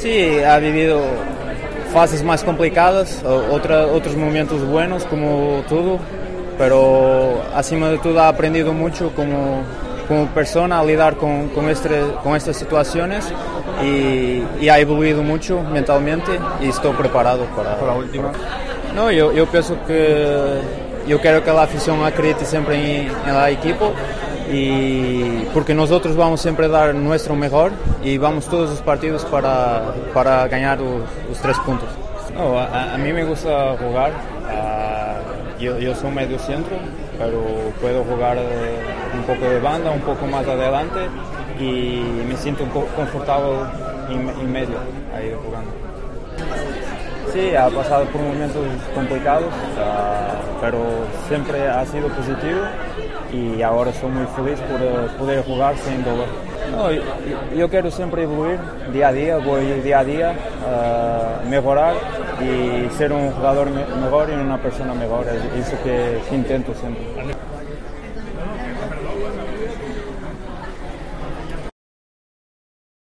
Sí, ha vivido fases más complicadas, otros momentos buenos como todo, pero acima de todo ha aprendido mucho como persona a lidar con estas situaciones y ha evoluido mucho mentalmente y estoy preparado para la última. No, yo pienso que yo quiero que la afición acredite siempre en la equipo y porque nosotros vamos siempre a dar nuestro mejor y vamos todos los partidos para ganar los 3 puntos. No, a mí me gusta jugar, yo soy medio centro, pero puedo jugar un poco de banda, un poco más adelante y me siento un poco confortable en medio ahí jugando. Sí, ha pasado por momentos complicados, pero siempre ha sido positivo y ahora soy muy feliz por poder jugar sin dolor. No, yo quiero siempre evoluir día a día, voy día a día a mejorar y ser un jugador mejor y una persona mejor, es eso que intento siempre.